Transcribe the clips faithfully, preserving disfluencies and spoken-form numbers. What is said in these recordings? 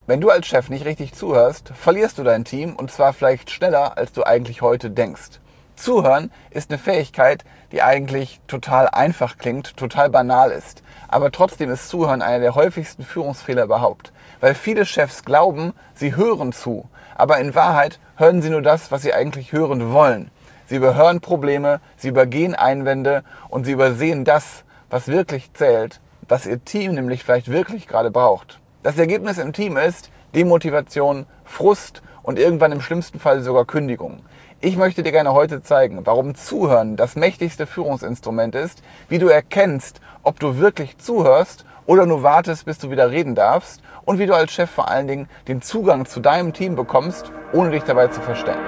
Wenn du als Chef nicht richtig zuhörst, verlierst du dein Team und zwar vielleicht schneller, als du eigentlich heute denkst. Zuhören ist eine Fähigkeit, die eigentlich total einfach klingt, total banal ist. Aber trotzdem ist Zuhören einer der häufigsten Führungsfehler überhaupt. Weil viele Chefs glauben, sie hören zu. Aber in Wahrheit hören sie nur das, was sie eigentlich hören wollen. Sie überhören Probleme, sie übergehen Einwände und sie übersehen das, was wirklich zählt, was ihr Team nämlich vielleicht wirklich gerade braucht. Das Ergebnis im Team ist Demotivation, Frust und irgendwann im schlimmsten Fall sogar Kündigung. Ich möchte dir gerne heute zeigen, warum Zuhören das mächtigste Führungsinstrument ist, wie du erkennst, ob du wirklich zuhörst oder nur wartest, bis du wieder reden darfst und wie du als Chef vor allen Dingen den Zugang zu deinem Team bekommst, ohne dich dabei zu verstellen.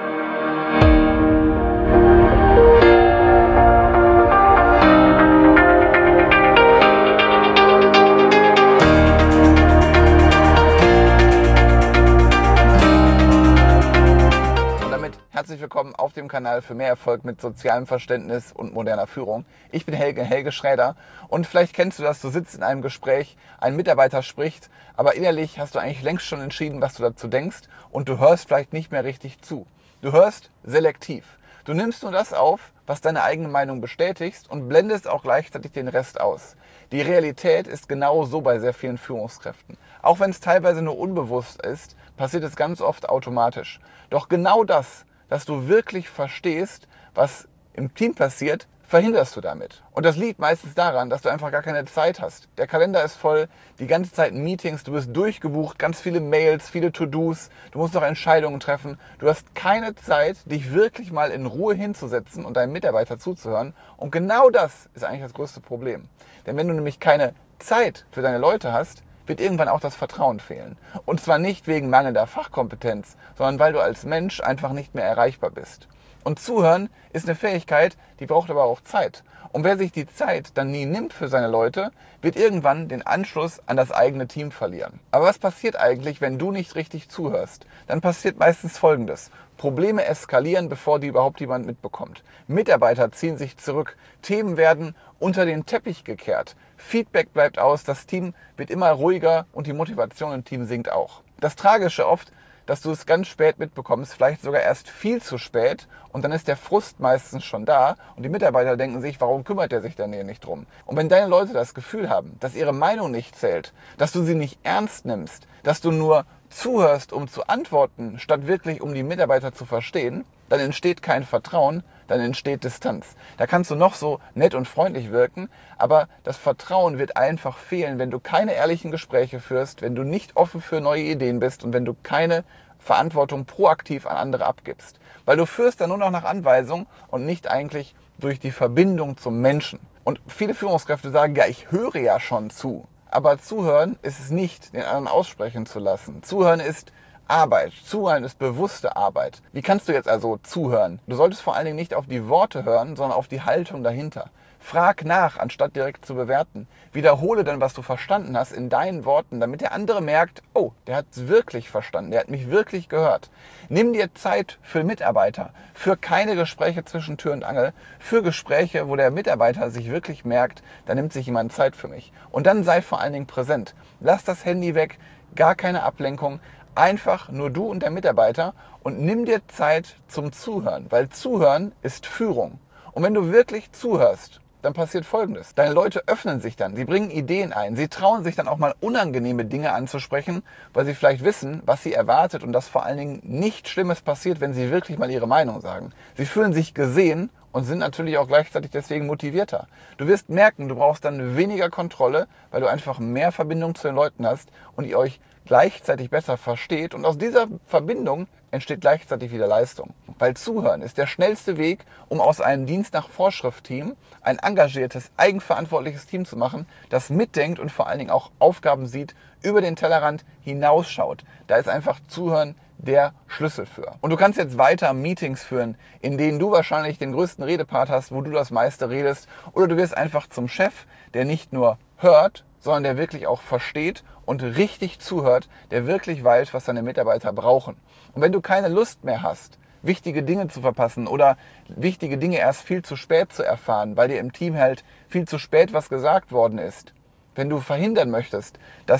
Herzlich willkommen auf dem Kanal für mehr Erfolg mit sozialem Verständnis und moderner Führung. Ich bin Helge, Helge Schräder und vielleicht kennst du das, du sitzt in einem Gespräch, ein Mitarbeiter spricht, aber innerlich hast du eigentlich längst schon entschieden, was du dazu denkst und du hörst vielleicht nicht mehr richtig zu. Du hörst selektiv. Du nimmst nur das auf, was deine eigene Meinung bestätigst und blendest auch gleichzeitig den Rest aus. Die Realität ist genau so bei sehr vielen Führungskräften. Auch wenn es teilweise nur unbewusst ist, passiert es ganz oft automatisch. Doch genau das, dass du wirklich verstehst, was im Team passiert, verhinderst du damit. Und das liegt meistens daran, dass du einfach gar keine Zeit hast. Der Kalender ist voll, die ganze Zeit Meetings, du bist durchgebucht, ganz viele Mails, viele To-Dos, du musst noch Entscheidungen treffen. Du hast keine Zeit, dich wirklich mal in Ruhe hinzusetzen und deinem Mitarbeiter zuzuhören. Und genau das ist eigentlich das größte Problem. Denn wenn du nämlich keine Zeit für deine Leute hast, wird irgendwann auch das Vertrauen fehlen. Und zwar nicht wegen mangelnder Fachkompetenz, sondern weil du als Mensch einfach nicht mehr erreichbar bist. Und Zuhören ist eine Fähigkeit, die braucht aber auch Zeit. Und wer sich die Zeit dann nie nimmt für seine Leute, wird irgendwann den Anschluss an das eigene Team verlieren. Aber was passiert eigentlich, wenn du nicht richtig zuhörst? Dann passiert meistens Folgendes. Probleme eskalieren, bevor die überhaupt jemand mitbekommt. Mitarbeiter ziehen sich zurück. Themen werden unter den Teppich gekehrt. Feedback bleibt aus. Das Team wird immer ruhiger und die Motivation im Team sinkt auch. Das Tragische oft, dass du es ganz spät mitbekommst, vielleicht sogar erst viel zu spät und dann ist der Frust meistens schon da und die Mitarbeiter denken sich, warum kümmert der sich denn hier nicht drum? Und wenn deine Leute das Gefühl haben, dass ihre Meinung nicht zählt, dass du sie nicht ernst nimmst, dass du nur zuhörst, um zu antworten, statt wirklich um die Mitarbeiter zu verstehen, dann entsteht kein Vertrauen, dann entsteht Distanz. Da kannst du noch so nett und freundlich wirken, aber das Vertrauen wird einfach fehlen, wenn du keine ehrlichen Gespräche führst, wenn du nicht offen für neue Ideen bist und wenn du keine Verantwortung proaktiv an andere abgibst. Weil du führst dann nur noch nach Anweisung und nicht eigentlich durch die Verbindung zum Menschen. Und viele Führungskräfte sagen, ja, ich höre ja schon zu. Aber zuhören ist es nicht, den anderen aussprechen zu lassen. Zuhören ist Arbeit. Zuhören ist bewusste Arbeit. Wie kannst du jetzt also zuhören? Du solltest vor allen Dingen nicht auf die Worte hören, sondern auf die Haltung dahinter. Frag nach, anstatt direkt zu bewerten. Wiederhole dann, was du verstanden hast, in deinen Worten, damit der andere merkt, oh, der hat es wirklich verstanden, der hat mich wirklich gehört. Nimm dir Zeit für Mitarbeiter, für keine Gespräche zwischen Tür und Angel, für Gespräche, wo der Mitarbeiter sich wirklich merkt, da nimmt sich jemand Zeit für mich. Und dann sei vor allen Dingen präsent. Lass das Handy weg, gar keine Ablenkung. Einfach nur du und der Mitarbeiter und nimm dir Zeit zum Zuhören, weil Zuhören ist Führung. Und wenn du wirklich zuhörst, dann passiert Folgendes. Deine Leute öffnen sich dann, sie bringen Ideen ein, sie trauen sich dann auch mal unangenehme Dinge anzusprechen, weil sie vielleicht wissen, was sie erwartet und dass vor allen Dingen nichts Schlimmes passiert, wenn sie wirklich mal ihre Meinung sagen. Sie fühlen sich gesehen und sind natürlich auch gleichzeitig deswegen motivierter. Du wirst merken, du brauchst dann weniger Kontrolle, weil du einfach mehr Verbindung zu den Leuten hast und ihr euch gleichzeitig besser versteht und aus dieser Verbindung entsteht gleichzeitig wieder Leistung. Weil Zuhören ist der schnellste Weg, um aus einem Dienst nach Vorschrift-Team ein engagiertes, eigenverantwortliches Team zu machen, das mitdenkt und vor allen Dingen auch Aufgaben sieht, über den Tellerrand hinausschaut. Da ist einfach Zuhören der Schlüssel für. Und du kannst jetzt weiter Meetings führen, in denen du wahrscheinlich den größten Redepart hast, wo du das meiste redest, oder du wirst einfach zum Chef, der nicht nur hört, sondern der wirklich auch versteht und richtig zuhört, der wirklich weiß, was seine Mitarbeiter brauchen. Und wenn du keine Lust mehr hast, wichtige Dinge zu verpassen oder wichtige Dinge erst viel zu spät zu erfahren, weil dir im Team halt viel zu spät was gesagt worden ist, wenn du verhindern möchtest, dass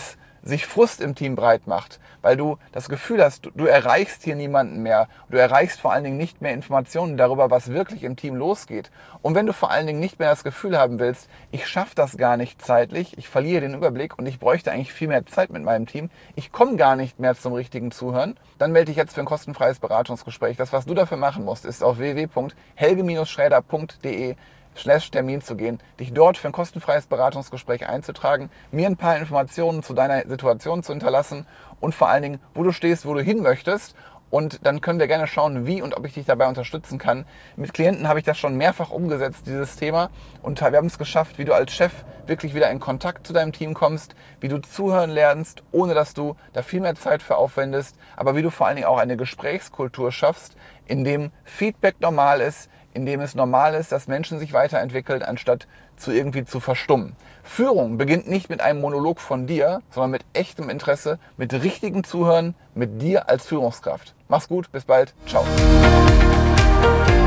sich Frust im Team breit macht, weil du das Gefühl hast, du, du erreichst hier niemanden mehr, du erreichst vor allen Dingen nicht mehr Informationen darüber, was wirklich im Team losgeht. Und wenn du vor allen Dingen nicht mehr das Gefühl haben willst, ich schaffe das gar nicht zeitlich, ich verliere den Überblick und ich bräuchte eigentlich viel mehr Zeit mit meinem Team, ich komme gar nicht mehr zum richtigen Zuhören, dann melde dich jetzt für ein kostenfreies Beratungsgespräch. Das, was du dafür machen musst, ist auf w w w punkt helge schräder punkt de slash Termin zu gehen, dich dort für ein kostenfreies Beratungsgespräch einzutragen, mir ein paar Informationen zu deiner Situation zu hinterlassen und vor allen Dingen, wo du stehst, wo du hin möchtest. Und dann können wir gerne schauen, wie und ob ich dich dabei unterstützen kann. Mit Klienten habe ich das schon mehrfach umgesetzt, dieses Thema. Und wir haben es geschafft, wie du als Chef wirklich wieder in Kontakt zu deinem Team kommst, wie du zuhören lernst, ohne dass du da viel mehr Zeit für aufwendest, aber wie du vor allen Dingen auch eine Gesprächskultur schaffst, in dem Feedback normal ist, in dem es normal ist, dass Menschen sich weiterentwickeln, anstatt zu irgendwie zu verstummen. Führung beginnt nicht mit einem Monolog von dir, sondern mit echtem Interesse, mit richtigem Zuhören, mit dir als Führungskraft. Mach's gut, bis bald, ciao.